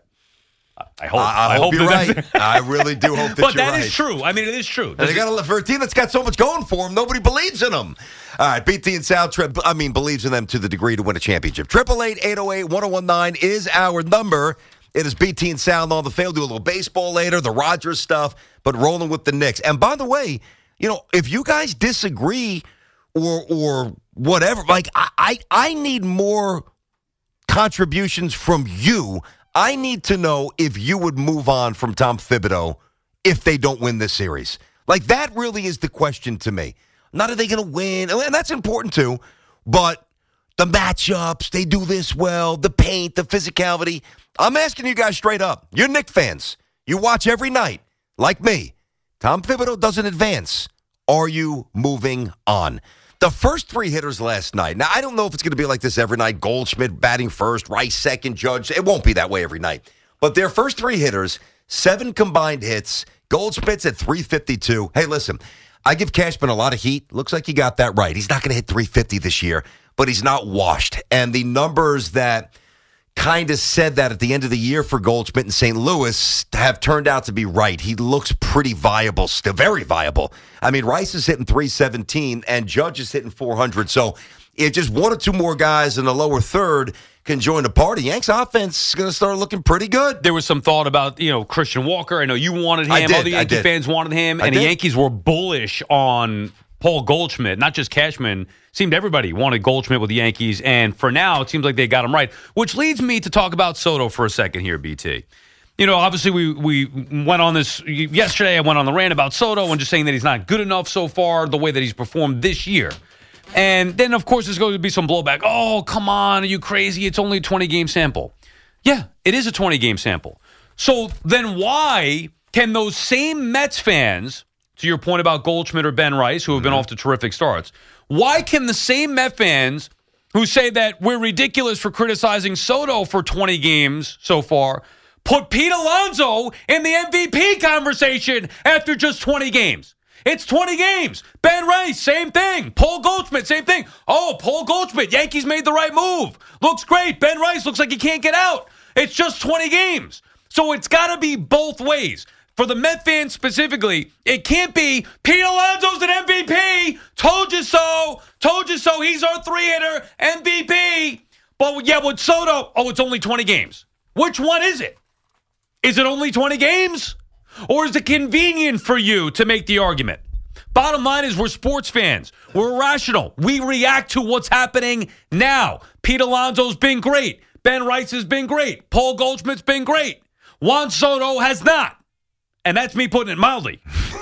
I hope. I, I, I hope, hope you're right. I really do hope that but you're that right. is true. I mean, it is true. And they got a, for a team that's got so much going for them, nobody believes in them. All right, B T and Sal, trip, I mean, believes in them to the degree to win a championship. Triple eight eight zero eight one zero one nine is our number. It is B T and Sal on the field. Do a little baseball later, the Rodgers stuff, but rolling with the Knicks. And by the way, you know, if you guys disagree or or whatever, like I I, I need more contributions from you. I need to know if you would move on from Tom Thibodeau if they don't win this series. Like, that really is the question to me. Not are they going to win, and that's important too, but the matchups, they do this well, the paint, the physicality. I'm asking you guys straight up. You're Knicks fans. You watch every night, like me. Tom Thibodeau doesn't advance. Are you moving on? The first three hitters last night. Now, I don't know if it's going to be like this every night. Goldschmidt batting first, Rice second, Judge. It won't be that way every night. But their first three hitters, seven combined hits. Goldschmidt's at three fifty-two. Hey, listen, I give Cashman a lot of heat. Looks like he got that right. He's not going to hit three fifty this year, but he's not washed. And the numbers that kind of said that at the end of the year for Goldschmidt in Saint Louis have turned out to be right. He looks pretty viable, still very viable. I mean, Rice is hitting three seventeen and Judge is hitting four hundred. So if just one or two more guys in the lower third can join the party, Yanks offense is going to start looking pretty good. There was some thought about, you know, Christian Walker. I know you wanted him. I did, Other Yankee I did. fans wanted him. I And did. the Yankees were bullish on Paul Goldschmidt, not just Cashman. Seemed everybody wanted Goldschmidt with the Yankees, and for now, it seems like they got him right. Which leads me to talk about Soto for a second here, B T. You know, obviously we we went on this yesterday. I went on the rant about Soto and just saying that he's not good enough so far, the way that he's performed this year. And then, of course, there's going to be some blowback. Oh, come on, are you crazy? It's only a twenty-game sample. Yeah, it is a twenty-game sample. So then why can those same Mets fans, to your point about Goldschmidt or Ben Rice, who have been off to terrific starts, why can the same Met fans who say that we're ridiculous for criticizing Soto for twenty games so far put Pete Alonso in the M V P conversation after just twenty games? It's twenty games. Ben Rice, same thing. Paul Goldschmidt, same thing. Oh, Paul Goldschmidt, Yankees made the right move. Looks great. Ben Rice looks like he can't get out. It's just twenty games. So it's got to be both ways. For the Met fans specifically, it can't be Pete Alonso's an M V P. Told you so. Told you so. He's our three-hitter, M V P. But yeah, with Soto, oh, it's only twenty games. Which one is it? Is it only twenty games? Or is it convenient for you to make the argument? Bottom line is we're sports fans. We're rational. We react to what's happening now. Pete Alonso's been great. Ben Rice has been great. Paul Goldschmidt's been great. Juan Soto has not. And that's me putting it mildly.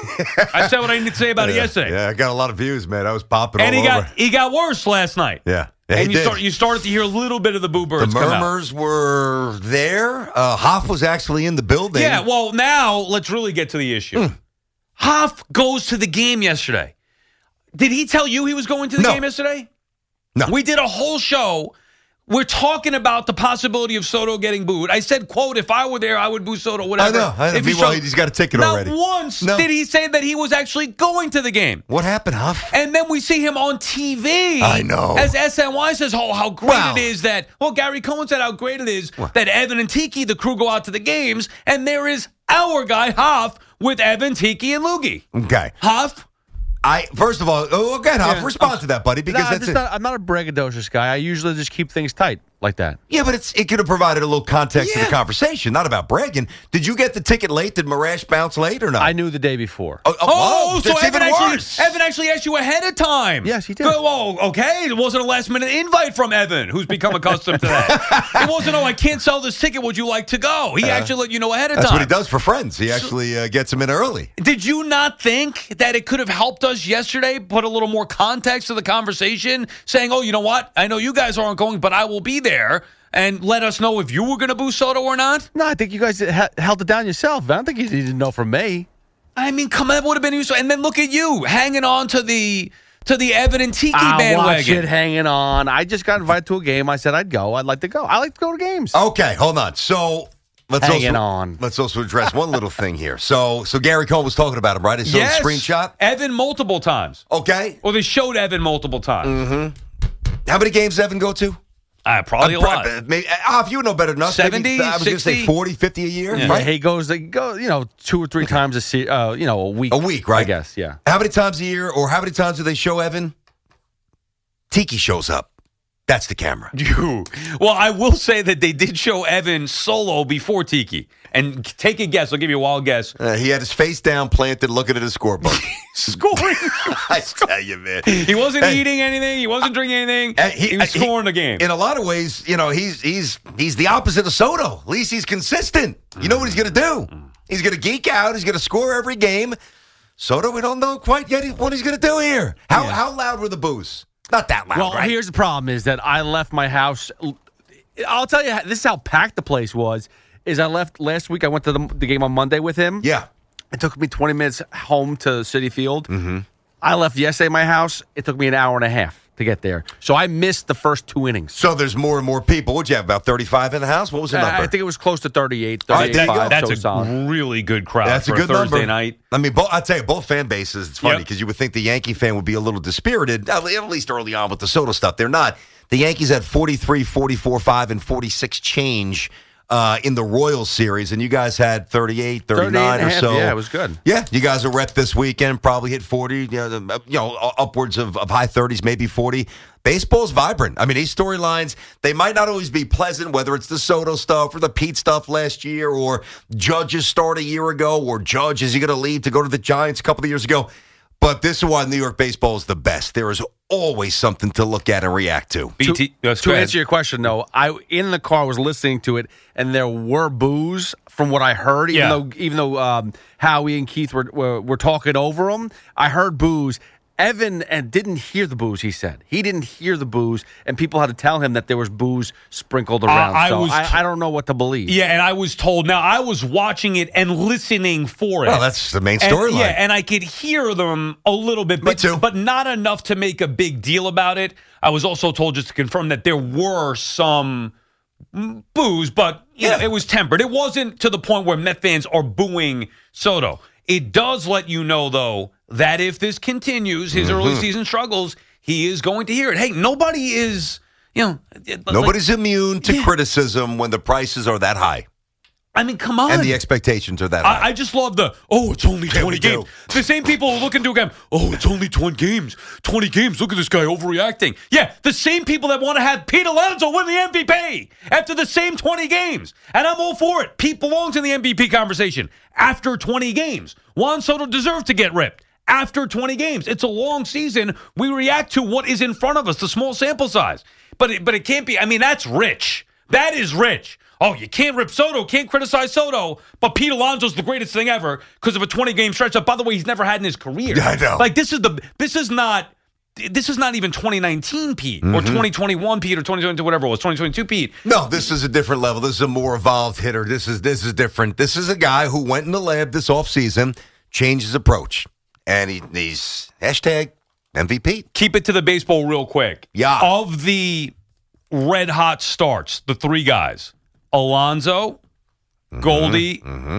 I said what I needed to say about yeah, it yesterday. Yeah, I got a lot of views, man. I was popping and all he over. got he got worse last night. Yeah. yeah and you, did. start, you started to hear a little bit of the boo birds The come out. murmurs were there. Uh, Hoff was actually in the building. Yeah, well, now let's really get to the issue. Mm. Hoff goes to the game yesterday. Did he tell you he was going to the No. game yesterday? No. We did a whole show. We're talking about the possibility of Soto getting booed. I said, quote, if I were there, I would boo Soto, whatever. I know. I know. If he Meanwhile, showed- he's got a ticket Not already. once No. did he say that he was actually going to the game. What happened, Huff? And then we see him on T V. I know. As S N Y says, oh, how great Wow. it is that, well, Gary Cohen said how great it is that Evan and Tiki, the crew, go out to the games, and there is our guy, Hoff, with Evan, Tiki, and Loogie. Okay. Hoff? I First of all, oh, again, Huff, Yeah. respond to that, buddy, because No, I'm, that's just it. not, I'm not a braggadocious guy. I usually just keep things tight like that. Yeah, but it's it could have provided a little context to Yeah. the conversation, not about bragging. Did you get the ticket late? Did Marash bounce late or not? I knew the day before. Oh, oh, Oh, whoa, so that's Evan even actually, worse. Evan actually asked you ahead of time. Yes, he did. Go, oh, okay. It wasn't a last minute invite from Evan, who's become accustomed to that. It wasn't, oh, I can't sell this ticket. Would you like to go? He actually let you know ahead of That's time. what he does for friends. He actually uh, gets them in early. Did you not think that it could have helped us yesterday, put a little more context to the conversation, saying, oh, you know what? I know you guys aren't going, but I will be there, and let us know if you were going to boo Soto or not? No, I think you guys ha- held it down yourself. I don't think you didn't know from me. I mean, come on, that would have been useful. And then look at you, hanging on to the to the Evan and Tiki I watch bandwagon. it hanging on. I just got invited to a game. I said I'd go. I'd like to go. I like to go to games. Okay, hold on. So let's Hanging also on. let's also address one little thing here. So so Gary Cohen was talking about him, right? I saw Yes, the screenshot. Evan multiple times. Okay. Well, they showed Evan multiple times. How many games Evan go to? Uh, probably a Uh, lot. prob- Maybe, uh, if you know better than us, maybe, seventy, I was going to say sixty? forty, fifty a year, Yeah. right? He goes, they go, you know, two or three times a se- uh, you know, a week. A week, right? I guess, yeah. How many times a year, or how many times do they show Evan? Tiki shows up. That's the camera. You. Well, I will say that they did show Evan solo before Tiki. And take a guess. I'll give you a wild guess. Uh, he had his face down, planted, looking at his scorebook. Scoring. I tell you, man. He wasn't Hey. eating anything. He wasn't drinking anything. Uh, he, was uh, scoring the game. In a lot of ways, you know, he's he's he's the opposite of Soto. At least he's consistent. You know what he's going to do? He's going to geek out. He's going to score every game. Soto, we don't know quite yet what he's going to do here. How how loud were the boos? Not that loud, Well, right? here's the problem is that I left my house. I'll tell you, this is how packed the place was. Is I left last week. I went to the, the game on Monday with him. Yeah. It took me twenty minutes home to Citi Field. Mm-hmm. I left yesterday my house. It took me an hour and a half to get there. So I missed the first two innings. So there's more and more people. What'd you have, about thirty-five in the house? What was the Uh, number? I think it was close to thirty-eight, All right, there you go. thirty-eight, That's so a solid. really good crowd That's for a good Thursday number. night. I mean, both, I'll tell you, both fan bases, it's funny Yep. because you would think the Yankee fan would be a little dispirited, at at least early on with the Soto stuff. They're not. The Yankees had forty-three, forty-four, five, and forty-six change uh, in the Royals series, and you guys had thirty-eight, thirty-nine thirty-eight and or a half, so. yeah, it was good. Yeah, you guys are rep this weekend, probably hit forty, you know, the, you know upwards of, of high thirties, maybe forty. Baseball's vibrant. I mean, these storylines, they might not always be pleasant, whether it's the Soto stuff or the Pete stuff last year or Judge's start a year ago or Judge, is he going to leave to go to the Giants a couple of years ago? But this is why New York baseball is the best. There is always something to look at and react to. B T, yes, To go ahead. answer your question, though, I in the car was listening to it, and there were boos from what I heard. Even Yeah. though, even though um, Howie and Keith were, were were talking over them, I heard boos. Evan and didn't hear the booze. He said he didn't hear the booze, and people had to tell him that there was booze sprinkled around. I so was I, t- I don't know what to believe. Yeah, and I was told. Now, I was watching it and listening for it. Well, that's the main And- storyline. Yeah, and I could hear them a little bit, Me but, too. but not enough to make a big deal about it. I was also told, just to confirm, that there were some mm, boos, but you know, Yeah. it was tempered. It wasn't to the point where Met fans are booing Soto. It does let you know, though, that if this continues, his Mm-hmm. early season struggles, he is going to hear it. Hey, nobody is... You know, Nobody's like, immune to yeah. criticism when the prices are that high. I mean, come on. And the expectations are that high. I, I just love the, oh, it's only Yeah, twenty we do. games. The same people who look into a game, oh, it's only twenty games. twenty games. Look at this guy overreacting. Yeah, the same people that want to have Pete Alonso win the M V P after the same twenty games. And I'm all for it. Pete belongs in the M V P conversation after twenty games. Juan Soto deserved to get ripped after twenty games. It's a long season. We react to what is in front of us, the small sample size. But it, but it can't be, I mean, that's rich. That is rich. Oh, you can't rip Soto, can't criticize Soto, but Pete Alonso's the greatest thing ever because of a twenty-game stretch that, by the way, he's never had in his career. Yeah, I know. Like, this is the this is not this is not even twenty nineteen Pete or Mm-hmm. twenty twenty-one Pete or twenty twenty-two, whatever it was, twenty twenty-two Pete. No, this is a different level. This is a more evolved hitter. This is this is different. This is a guy who went in the lab this offseason, changed his approach, and he, he's hashtag M V P. Keep it to the baseball real quick. Yeah. Of the red hot starts, the three guys, Alonso, Goldie, Mm-hmm.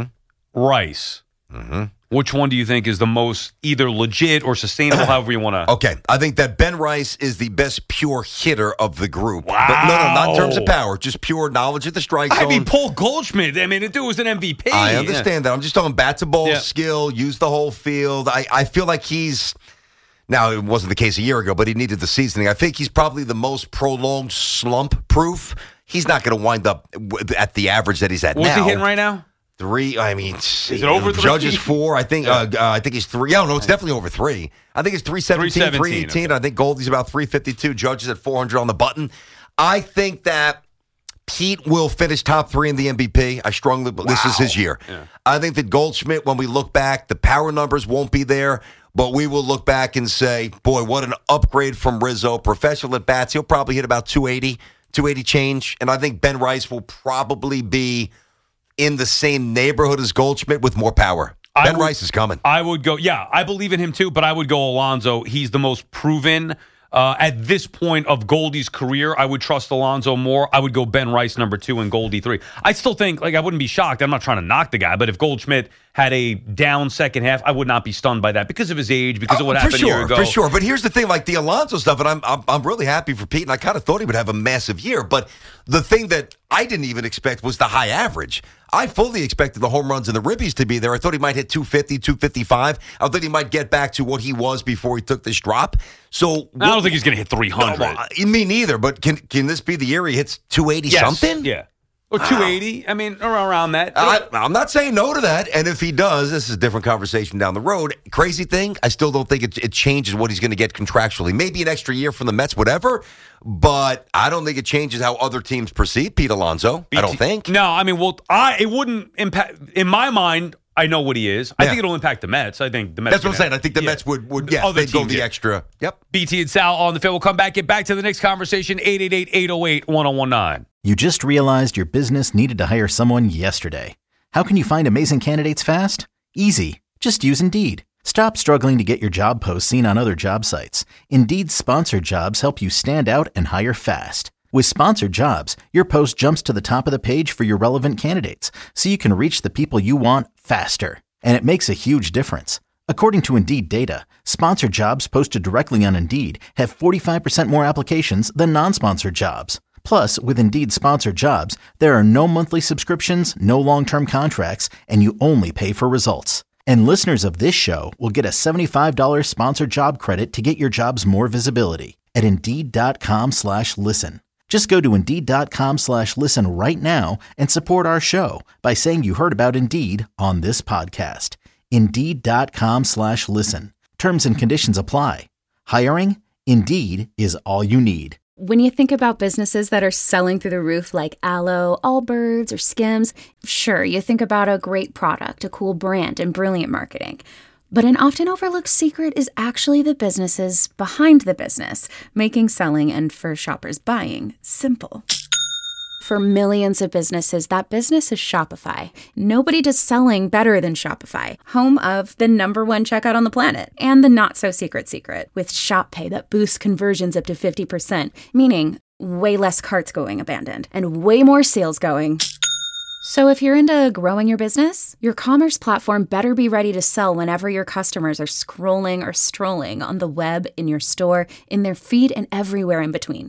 Rice. Mm-hmm. Which one do you think is the most either legit or sustainable, however you want to? Okay, I think that Ben Rice is the best pure hitter of the group. Wow. But no, no, not in terms of power, just pure knowledge of the strike zone. I mean, Paul Goldschmidt, I mean, the dude was an M V P. I understand that. I'm just talking bat to ball Yeah. skill, use the whole field. I, I feel like he's, now it wasn't the case a year ago, but he needed the seasoning. I think he's probably the most prolonged slump proof. He's not going to wind up w- at the average that he's at What's now. he hitting right now? Three, I mean, is it over three? Judge is four. I think. Uh, uh, I think he's three. Yeah, no, it's definitely over three. I think it's three seventeen, three eighteen. Okay. I think Goldie's about three fifty two. Judge is at four hundred on the button. I think that Pete will finish top three in the M V P. I strongly believe this is his year. Yeah. I think that Goldschmidt, when we look back, the power numbers won't be there, but we will look back and say, boy, what an upgrade from Rizzo. Professional at bats, he'll probably hit about two eighty, two eighty change, and I think Ben Rice will probably be in the same neighborhood as Goldschmidt with more power. I Ben would- Rice is coming. I would go, yeah, I believe in him too, but I would go Alonso. He's the most proven. Uh, at this point of Goldie's career, I would trust Alonso more. I would go Ben Rice number two and Goldie three. I still think, like, I wouldn't be shocked. I'm not trying to knock the guy, but if Goldschmidt had a down second half, I would not be stunned by that because of his age, because of what Uh, happened for sure, a year ago. For sure, but here's the thing, like the Alonso stuff, and I'm, I'm I'm really happy for Pete, and I kind of thought he would have a massive year, but the thing that I didn't even expect was the high average. I fully expected the home runs and the ribbies to be there. I thought he might hit two fifty, two fifty-five. I thought he might get back to what he was before he took this drop. So I don't think he's going to hit three hundred. No, well, me neither, but can can this be the year he hits two eighty Yes, something? Yeah. Or two eighty. I mean, around, around that. I, I'm not saying no to that. And if he does, this is a different conversation down the road. Crazy thing, I still don't think it, it changes what he's going to get contractually. Maybe an extra year from the Mets, whatever. But I don't think it changes how other teams perceive Pete Alonso. I don't think. No, I mean, well, I it wouldn't impact. In my mind, I know what he is. I Yeah. think it'll impact the Mets. I think the Mets. That's what I'm gonna- saying. I think the yeah. Mets would, would yeah, Other they'd go teams, the yeah. extra. Yep. B T and Sal on the field. We'll come back, get back to the next conversation. eight eight eight, eight oh eight, one oh one nine. You just realized your business needed to hire someone yesterday. How can you find amazing candidates fast? Easy. Just use Indeed. Stop struggling to get your job posts seen on other job sites. Indeed's sponsored jobs help you stand out and hire fast. With sponsored jobs, your post jumps to the top of the page for your relevant candidates, so you can reach the people you want faster. And it makes a huge difference. According to Indeed data, sponsored jobs posted directly on Indeed have forty-five percent more applications than non-sponsored jobs. Plus, with Indeed sponsored jobs, there are no monthly subscriptions, no long-term contracts, and you only pay for results. And listeners of this show will get a seventy-five dollars sponsored job credit to get your jobs more visibility at Indeed.com slash listen. Just go to Indeed.com slash listen right now and support our show by saying you heard about Indeed on this podcast. Indeed.com slash listen. Terms and conditions apply. Hiring? Indeed is all you need. When you think about businesses that are selling through the roof like Aloe, Allbirds, or Skims, sure, you think about a great product, a cool brand, and brilliant marketing. But an often overlooked secret is actually the businesses behind the business, making selling and, for shoppers, buying simple. For millions of businesses, that business is Shopify. Nobody does selling better than Shopify, home of the number one checkout on the planet, and the not-so-secret secret, with Shop Pay that boosts conversions up to fifty percent, meaning way less carts going abandoned, and way more sales going. So if you're into growing your business, your commerce platform better be ready to sell whenever your customers are scrolling or strolling on the web, in your store, in their feed, and everywhere in between.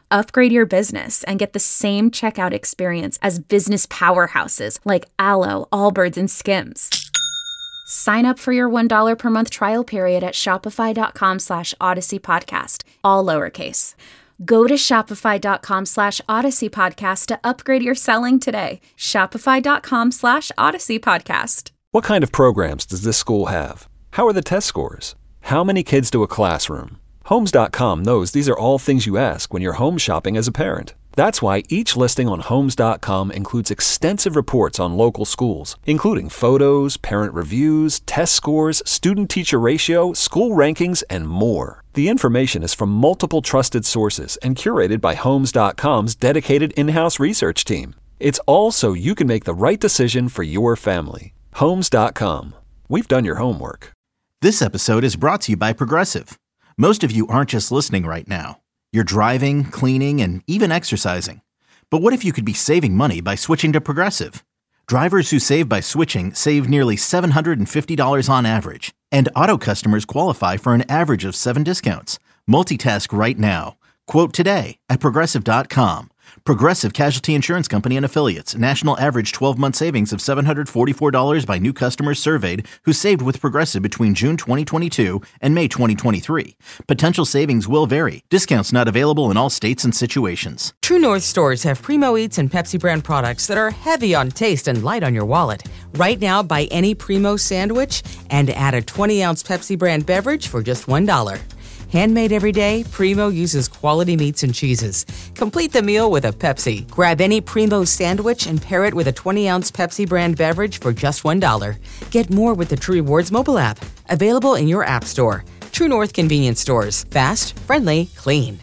Upgrade your business and get the same checkout experience as business powerhouses like Alo, Allbirds, and Skims. Sign up for your one dollar per month trial period at shopify.com slash Odyssey Podcast, all lowercase. Go to shopify.com slash Odyssey Podcast to upgrade your selling today. Shopify.com slash Odyssey Podcast. What kind of programs does this school have? How are the test scores? How many kids do a classroom? Homes dot com knows these are all things you ask when you're home shopping as a parent. That's why each listing on Homes dot com includes extensive reports on local schools, including photos, parent reviews, test scores, student-teacher ratio, school rankings, and more. The information is from multiple trusted sources and curated by Homes dot com's dedicated in-house research team. It's all so you can make the right decision for your family. Homes dot com. We've done your homework. This episode is brought to you by Progressive. Most of you aren't just listening right now. You're driving, cleaning, and even exercising. But what if you could be saving money by switching to Progressive? Drivers who save by switching save nearly seven hundred fifty dollars on average. And auto customers qualify for an average of seven discounts. Multitask right now. Quote today at Progressive dot com. Progressive Casualty Insurance Company and Affiliates. National average twelve-month savings of seven hundred forty-four dollars by new customers surveyed who saved with Progressive between June twenty twenty-two and May twenty twenty-three. Potential savings will vary. Discounts not available in all states and situations. True North stores have Primo Eats and Pepsi brand products that are heavy on taste and light on your wallet. Right now, buy any Primo sandwich and add a twenty-ounce Pepsi brand beverage for just one dollar. Handmade every day, Primo uses quality meats and cheeses. Complete the meal with a Pepsi. Grab any Primo sandwich and pair it with a twenty-ounce Pepsi brand beverage for just one dollar. Get more with the True Rewards mobile app. Available in your app store. True North Convenience Stores. Fast, friendly, clean.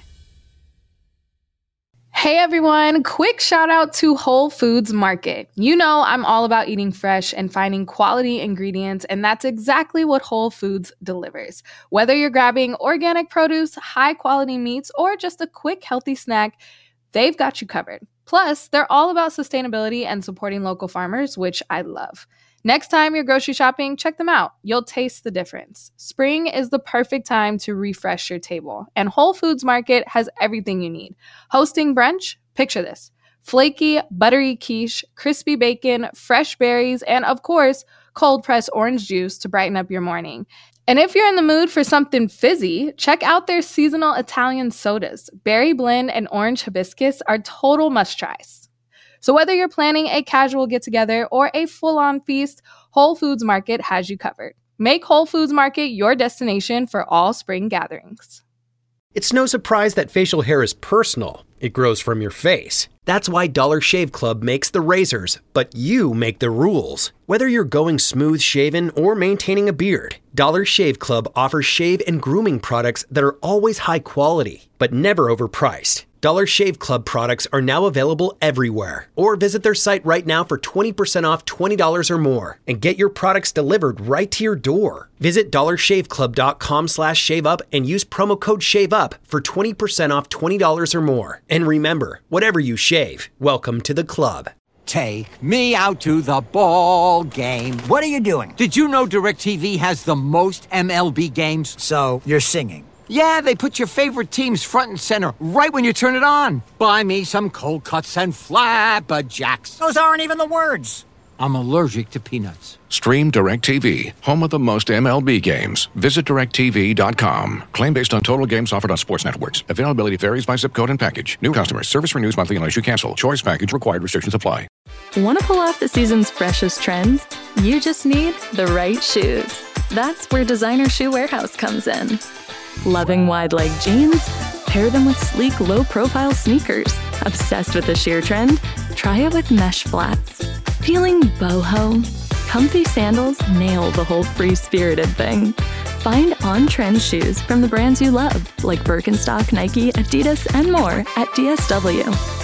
Hey everyone, quick shout out to Whole Foods Market. You know I'm all about eating fresh and finding quality ingredients, and that's exactly what Whole Foods delivers. Whether you're grabbing organic produce, high quality meats, or just a quick healthy snack, they've got you covered. Plus, they're all about sustainability and supporting local farmers, which I love. Next time you're grocery shopping, check them out. You'll taste the difference. Spring is the perfect time to refresh your table, and Whole Foods Market has everything you need. Hosting brunch? Picture this. Flaky, buttery quiche, crispy bacon, fresh berries, and of course, cold-pressed orange juice to brighten up your morning. And if you're in the mood for something fizzy, check out their seasonal Italian sodas. Berry blend and orange hibiscus are total must-tries. So whether you're planning a casual get-together or a full-on feast, Whole Foods Market has you covered. Make Whole Foods Market your destination for all spring gatherings. It's no surprise that facial hair is personal. It grows from your face. That's why Dollar Shave Club makes the razors, but you make the rules. Whether you're going smooth shaven or maintaining a beard, Dollar Shave Club offers shave and grooming products that are always high quality, but never overpriced. Dollar Shave Club products are now available everywhere. Or visit their site right now for twenty percent off twenty dollars or more and get your products delivered right to your door. Visit dollar shave club dot com slash shave up and use promo code SHAVEUP for twenty percent off twenty dollars or more. And remember, whatever you shave, welcome to the club. Take me out to the ball game. What are you doing? Did you know DirecTV has the most M L B games? So, you're singing. Yeah, they put your favorite teams front and center right when you turn it on. Buy me some cold cuts and flapjacks. Those aren't even the words. I'm allergic to peanuts. Stream DirecTV, home of the most M L B games. Visit direct T V dot com. Claim based on total games offered on sports networks. Availability varies by zip code and package. New customers. Service renews monthly unless you cancel. Choice package required. Restrictions apply. Want to pull off the season's freshest trends? You just need the right shoes. That's where Designer Shoe Warehouse comes in. Loving wide-leg jeans? Pair them with sleek, low-profile sneakers. Obsessed with the sheer trend? Try it with mesh flats. Feeling boho? Comfy sandals nail the whole free-spirited thing. Find on-trend shoes from the brands you love, like Birkenstock, Nike, Adidas, and more at D S W.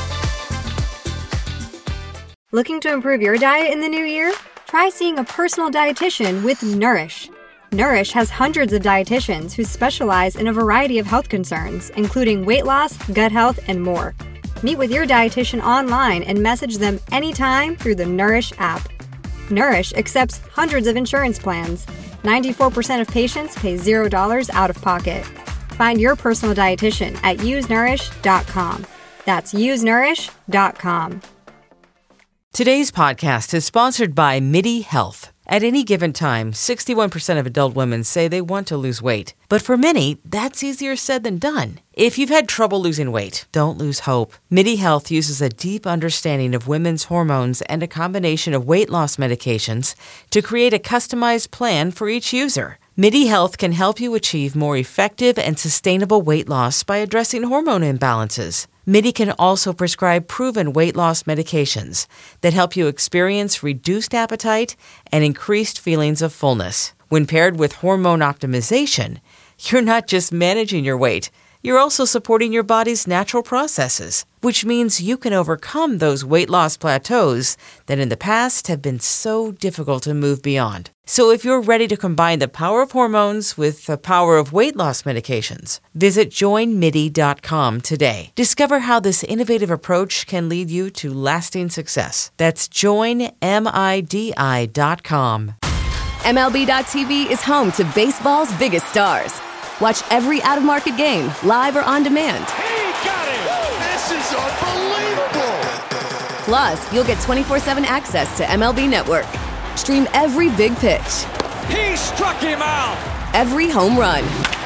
Looking to improve your diet in the new year? Try seeing a personal dietitian with Nourish. Nourish has hundreds of dietitians who specialize in a variety of health concerns, including weight loss, gut health, and more. Meet with your dietitian online and message them anytime through the Nourish app. Nourish accepts hundreds of insurance plans. ninety-four percent of patients pay zero dollars out of pocket. Find your personal dietitian at use nourish dot com. That's use nourish dot com. Today's podcast is sponsored by MIDI Health. At any given time, sixty-one percent of adult women say they want to lose weight. But for many, that's easier said than done. If you've had trouble losing weight, don't lose hope. MIDI Health uses a deep understanding of women's hormones and a combination of weight loss medications to create a customized plan for each user. MIDI Health can help you achieve more effective and sustainable weight loss by addressing hormone imbalances. MIDI can also prescribe proven weight loss medications that help you experience reduced appetite and increased feelings of fullness. When paired with hormone optimization, you're not just managing your weight, you're also supporting your body's natural processes, which means you can overcome those weight loss plateaus that in the past have been so difficult to move beyond. So if you're ready to combine the power of hormones with the power of weight loss medications, visit join midi dot com today. Discover how this innovative approach can lead you to lasting success. That's join midi dot com. M L B dot T V is home to baseball's biggest stars. Watch every out-of-market game, live or on demand. He got it! This is unbelievable! Plus, you'll get twenty-four seven access to M L B Network. Stream every big pitch. He struck him out! Every home run.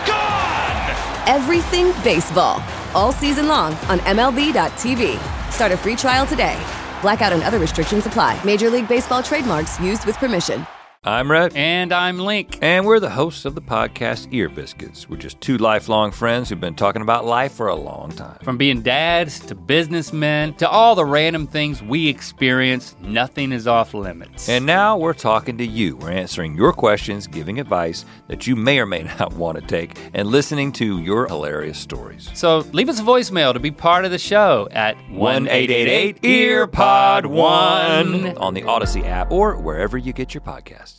Gone! Everything baseball. All season long on M L B dot T V. Start a free trial today. Blackout and other restrictions apply. Major League Baseball trademarks used with permission. I'm Rhett. And I'm Link. And we're the hosts of the podcast Ear Biscuits. We're just two lifelong friends who've been talking about life for a long time. From being dads to businessmen to all the random things we experience, nothing is off limits. And now we're talking to you. We're answering your questions, giving advice that you may or may not want to take, and listening to your hilarious stories. So leave us a voicemail to be part of the show at one eight eight eight, E A R P O D one on the Odyssey app or wherever you get your podcasts.